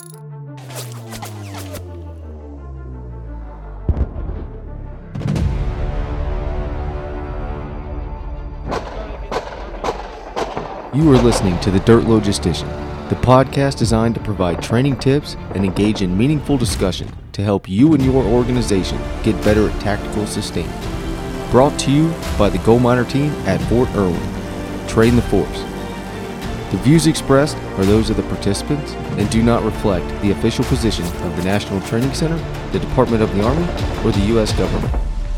You are listening to the Dirt Logistician, the podcast designed to provide training tips and engage in meaningful discussion to help you and your organization get better at tactical sustainment. Brought to you by the Gold Miner team at Fort Irwin. Train the force. The views expressed are those of the participants and do not reflect the official position of the National Training Center, the Department of the Army, or the U.S. government.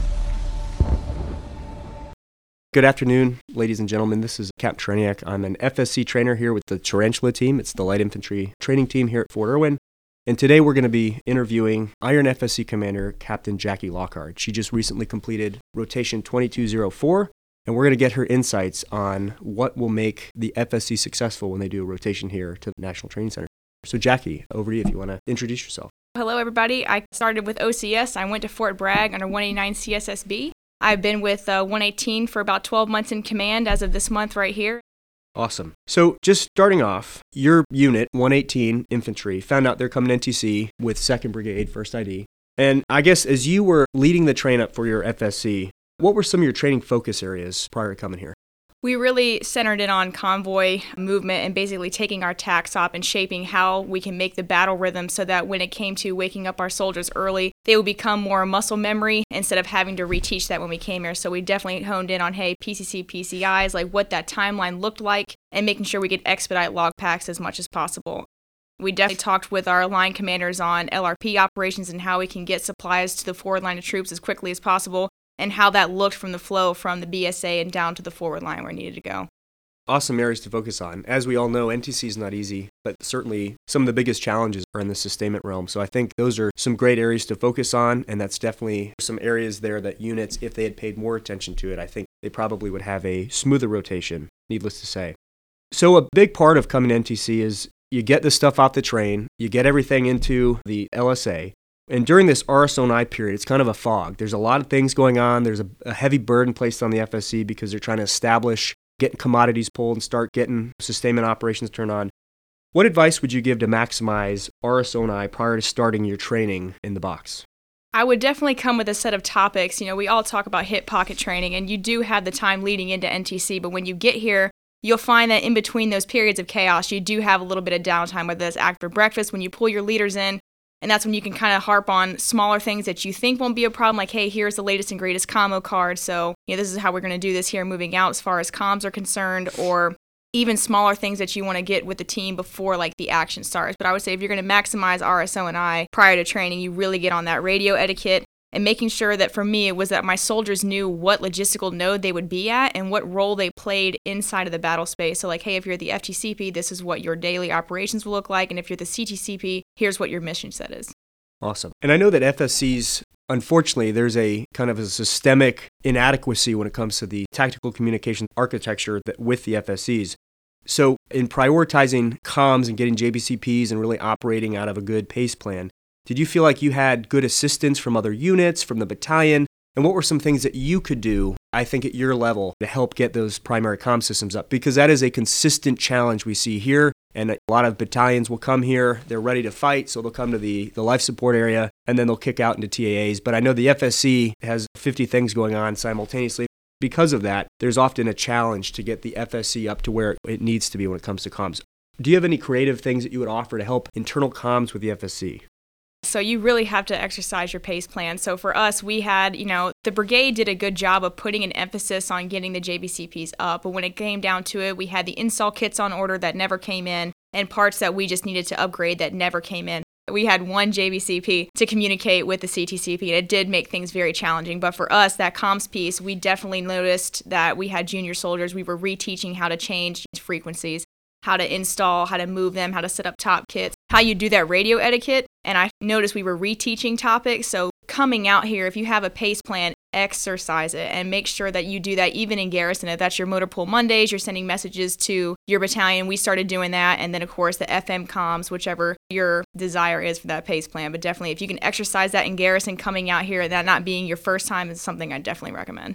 Good afternoon, ladies and gentlemen. This is Captain Treniak. I'm an FSC trainer here with the Tarantula team. It's the light infantry training team here at Fort Irwin. And today we're going to be interviewing Iron FSC Commander Captain Jackie Lockhart. She just recently completed Rotation 2204, and we're going to get her insights on what will make the FSC successful when they do a rotation here to the National Training Center. So Jackie, over to you if you want to introduce yourself. Hello, everybody. I started with OCS. I went to Fort Bragg under 189 CSSB. I've been with 118 for about 12 months in command as of this month right here. Awesome. So just starting off, your unit, 118 Infantry, found out they're coming NTC with 2nd Brigade, 1st ID. And I guess as you were leading the train up for your FSC, what were some of your training focus areas prior to coming here? We really centered it on convoy movement and basically taking our TACs up and shaping how we can make the battle rhythm so that when it came to waking up our soldiers early, they would become more muscle memory instead of having to reteach that when we came here. So we definitely honed in on, hey, PCC, PCIs, like what that timeline looked like, and making sure we could expedite log packs as much as possible. We definitely talked with our line commanders on LRP operations and how we can get supplies to the forward line of troops as quickly as possible, and how that looked from the flow from the BSA and down to the forward line where it needed to go. Awesome areas to focus on. As we all know, NTC is not easy, but certainly some of the biggest challenges are in the sustainment realm. So I think those are some great areas to focus on, and that's definitely some areas there that units, if they had paid more attention to it, I think they probably would have a smoother rotation, needless to say. So a big part of coming to NTC is you get the stuff off the train, you get everything into the LSA, and during this RSO&I period, it's kind of a fog. There's a lot of things going on. There's a heavy burden placed on the FSC because they're trying to establish, getting commodities pulled and start getting sustainment operations turned on. What advice would you give to maximize RSO&I prior to starting your training in the box? I would definitely come with a set of topics. You know, we all talk about hip pocket training, and you do have the time leading into NTC, but when you get here, you'll find that in between those periods of chaos, you do have a little bit of downtime, whether that's after breakfast, when you pull your leaders in. And that's when you can kind of harp on smaller things that you think won't be a problem, like, hey, here's the latest and greatest commo card, so this is how we're going to do this here moving out as far as comms are concerned, or even smaller things that you want to get with the team before like the action starts. But I would say if you're going to maximize RSO&I prior to training, you really get on that radio etiquette and making sure that for me it was that my soldiers knew what logistical node they would be at and what role they played inside of the battle space. So like, hey, if you're the FTCP, this is what your daily operations will look like. And if you're the CTCP, here's what your mission set is. Awesome. And I know that FSCs, unfortunately, there's a kind of a systemic inadequacy when it comes to the tactical communication architecture with the FSCs. So in prioritizing comms and getting JBCPs and really operating out of a good PACE plan, did you feel like you had good assistance from other units, from the battalion? And what were some things that you could do, I think, at your level to help get those primary comm systems up? Because that is a consistent challenge we see here. And a lot of battalions will come here, they're ready to fight, so they'll come to the life support area, and then they'll kick out into TAAs. But I know the FSC has 50 things going on simultaneously. Because of that, there's often a challenge to get the FSC up to where it needs to be when it comes to comms. Do you have any creative things that you would offer to help internal comms with the FSC? So you really have to exercise your PACE plan. So for us, we had, the brigade did a good job of putting an emphasis on getting the JBCPs up. But when it came down to it, we had the install kits on order that never came in and parts that we just needed to upgrade that never came in. We had one JBCP to communicate with the CTCP, and it did make things very challenging. But for us, that comms piece, we definitely noticed that we had junior soldiers. We were reteaching how to change frequencies, how to install, how to move them, how to set up top kits, how you do that radio etiquette. And I noticed we were reteaching topics. So coming out here, if you have a PACE plan, exercise it and make sure that you do that even in garrison. If that's your motor pool Mondays, you're sending messages to your battalion. We started doing that. And then, of course, the FM comms, whichever your desire is for that PACE plan. But definitely, if you can exercise that in garrison coming out here, that not being your first time is something I definitely recommend.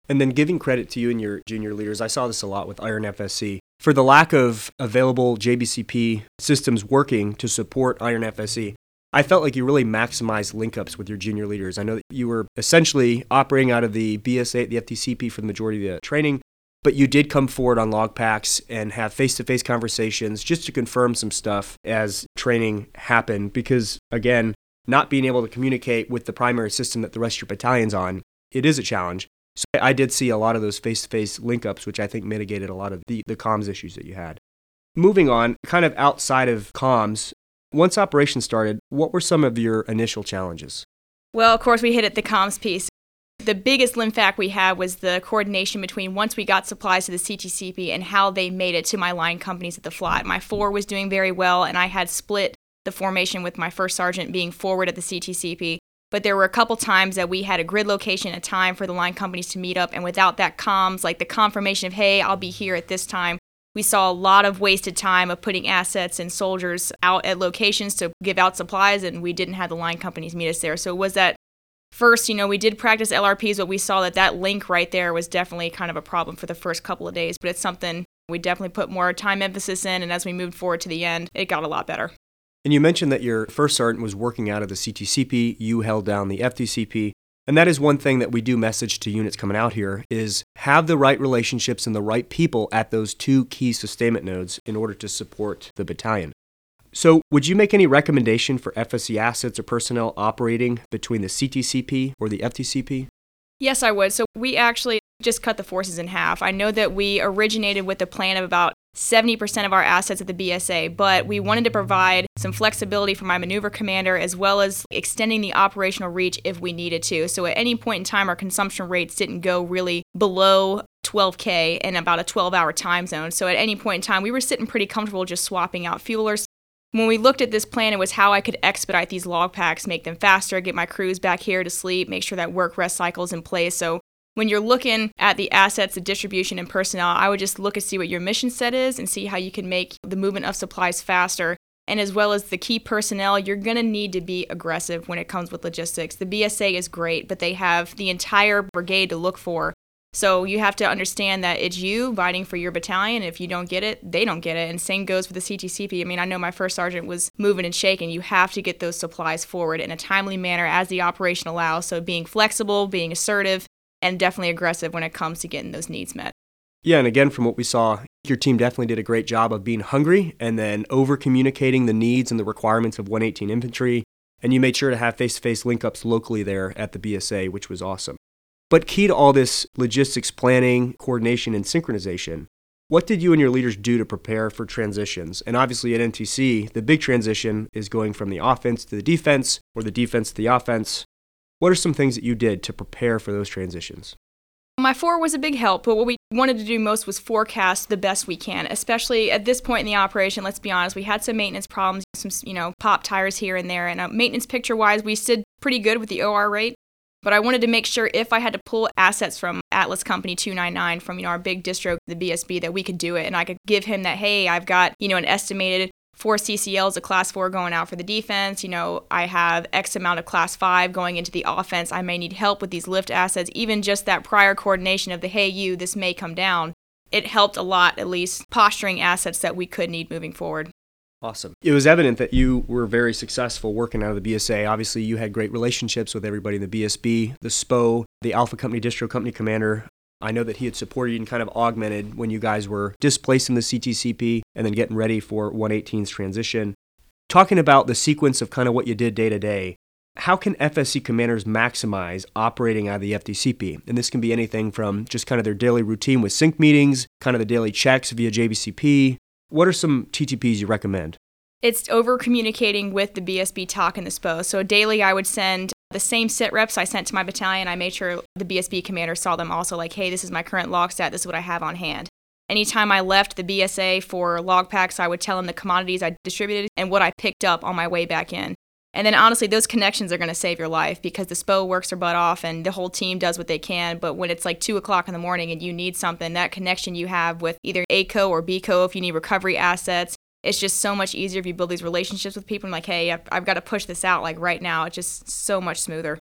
And then giving credit to you and your junior leaders, I saw this a lot with Iron FSC. For the lack of available JBCP systems working to support Iron FSC, I felt like you really maximized link-ups with your junior leaders. I know that you were essentially operating out of the BSA, the FTCP for the majority of the training, but you did come forward on log packs and have face-to-face conversations just to confirm some stuff as training happened. Because, again, not being able to communicate with the primary system that the rest of your battalion's on, it is a challenge. So I did see a lot of those face-to-face link-ups, which I think mitigated a lot of the comms issues that you had. Moving on, kind of outside of comms, once operations started, what were some of your initial challenges? Well, of course, we hit at the comms piece. The biggest limfac we had was the coordination between once we got supplies to the CTCP and how they made it to my line companies at the FLOT. My 4 was doing very well, and I had split the formation with my first sergeant being forward at the CTCP. But there were a couple times that we had a grid location, a time for the line companies to meet up, and without that comms, like the confirmation of, hey, I'll be here at this time, we saw a lot of wasted time of putting assets and soldiers out at locations to give out supplies, and we didn't have the line companies meet us there. So it was that first, we did practice LRPs, but we saw that link right there was definitely kind of a problem for the first couple of days. But it's something we definitely put more time emphasis in, and as we moved forward to the end, it got a lot better. And you mentioned that your first sergeant was working out of the CTCP, you held down the FTCP. And that is one thing that we do message to units coming out here is have the right relationships and the right people at those 2 key sustainment nodes in order to support the battalion. So would you make any recommendation for FSC assets or personnel operating between the CTCP or the FTCP? Yes, I would. So we actually just cut the forces in half. I know that we originated with a plan of about 70% of our assets at the BSA, but we wanted to provide some flexibility for my maneuver commander as well as extending the operational reach if we needed to. So at any point in time, our consumption rates didn't go really below 12K in about a 12-hour time zone. So at any point in time, we were sitting pretty comfortable just swapping out fuelers. When we looked at this plan, it was how I could expedite these log packs, make them faster, get my crews back here to sleep, make sure that work-rest cycle is in place. So when you're looking at the assets, the distribution, and personnel, I would just look and see what your mission set is and see how you can make the movement of supplies faster. And as well as the key personnel, you're going to need to be aggressive when it comes with logistics. The BSA is great, but they have the entire brigade to look for. So you have to understand that it's you fighting for your battalion. If you don't get it, they don't get it. And same goes for the CTCP. I mean, I know my first sergeant was moving and shaking. You have to get those supplies forward in a timely manner as the operation allows. So being flexible, being assertive, and definitely aggressive when it comes to getting those needs met. Yeah, and again, from what we saw, your team definitely did a great job of being hungry and then over-communicating the needs and the requirements of 118 Infantry. And you made sure to have face-to-face link-ups locally there at the BSA, which was awesome. But key to all this logistics planning, coordination, and synchronization, what did you and your leaders do to prepare for transitions? And obviously at NTC, the big transition is going from the offense to the defense or the defense to the offense. What are some things that you did to prepare for those transitions? My 4 was a big help, but what we wanted to do most was forecast the best we can, especially at this point in the operation. Let's be honest, we had some maintenance problems, some pop tires here and there, and maintenance picture-wise, we did pretty good with the OR rate. But I wanted to make sure if I had to pull assets from Atlas Company 299 from our big distro, the BSB, that we could do it, and I could give him that, hey, I've got an estimated 4 CCLs of Class 4 going out for the defense. I have X amount of Class 5 going into the offense. I may need help with these lift assets. Even just that prior coordination of the, hey, this may come down. It helped a lot, at least posturing assets that we could need moving forward. Awesome. It was evident that you were very successful working out of the BSA. Obviously, you had great relationships with everybody in the BSB, the SPO, the Alpha Company Distro Company Commander. I know that he had supported you and kind of augmented when you guys were displacing the CTCP and then getting ready for 118's transition. Talking about the sequence of kind of what you did day to day, how can FSC commanders maximize operating out of the FTCP? And this can be anything from just kind of their daily routine with sync meetings, kind of the daily checks via JBCP. What are some TTPs you recommend? It's over-communicating with the BSB TOC and the SPO. So daily I would send the same sit reps I sent to my battalion. I made sure the BSB commander saw them also, like, hey, this is my current log stat, this is what I have on hand. Anytime I left the BSA for log packs, I would tell them the commodities I distributed and what I picked up on my way back in. And then honestly, those connections are going to save your life because the SPO works their butt off and the whole team does what they can. But when it's like 2 o'clock in the morning and you need something, that connection you have with either ACO or BCO if you need recovery assets, it's just so much easier if you build these relationships with people and like, hey, I've got to push this out like right now. It's just so much smoother.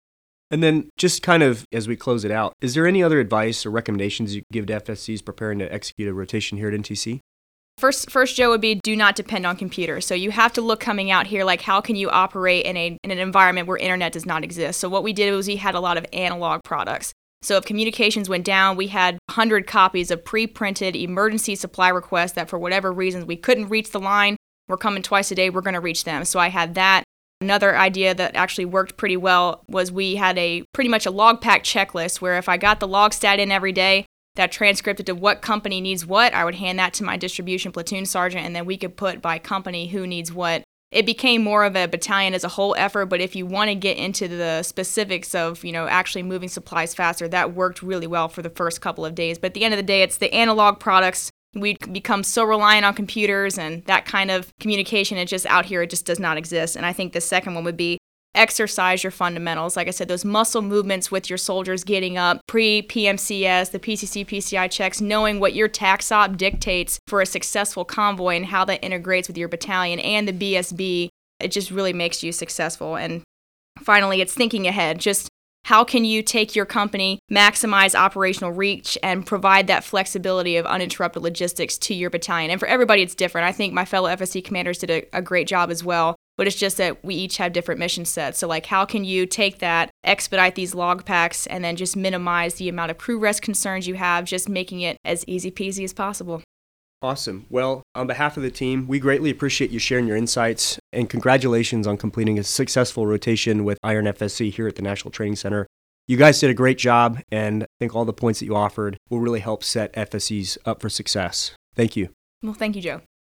And then just kind of as we close it out, is there any other advice or recommendations you give to FSCs preparing to execute a rotation here at NTC? First, Joe, would be do not depend on computers. So you have to look coming out here, like how can you operate in an environment where internet does not exist? So what we did was we had a lot of analog products. So if communications went down, we had 100 copies of pre-printed emergency supply requests that for whatever reasons we couldn't reach the line. We're coming twice a day, we're going to reach them. So I had that. Another idea that actually worked pretty well was we had pretty much a log pack checklist where if I got the log stat in every day, that transcripted to what company needs what, I would hand that to my distribution platoon sergeant, and then we could put by company who needs what. It became more of a battalion as a whole effort, but if you want to get into the specifics of, actually moving supplies faster, that worked really well for the first couple of days. But at the end of the day, it's the analog products. We become so reliant on computers and that kind of communication. It just out here, it just does not exist. And I think the second one would be exercise your fundamentals. Like I said, those muscle movements with your soldiers getting up, pre-PMCS, the PCC, PCI checks, knowing what your TACSOP dictates for a successful convoy and how that integrates with your battalion and the BSB, it just really makes you successful. And finally, it's thinking ahead. Just how can you take your company, maximize operational reach, and provide that flexibility of uninterrupted logistics to your battalion? And for everybody, it's different. I think my fellow FSC commanders did a great job as well. But it's just that we each have different mission sets. So like how can you take that, expedite these log packs, and then just minimize the amount of crew rest concerns you have, just making it as easy peasy as possible. Awesome. Well, on behalf of the team, we greatly appreciate you sharing your insights, and congratulations on completing a successful rotation with Iron FSC here at the National Training Center. You guys did a great job, and I think all the points that you offered will really help set FSCs up for success. Thank you. Well, thank you, Joe.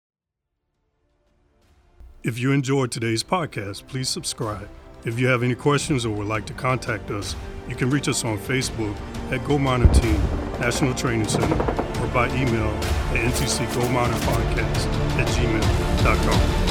If you enjoyed today's podcast, please subscribe. If you have any questions or would like to contact us, you can reach us on Facebook at Go Miner Team, National Training Center, or by email at ntcgominerpodcast@gmail.com.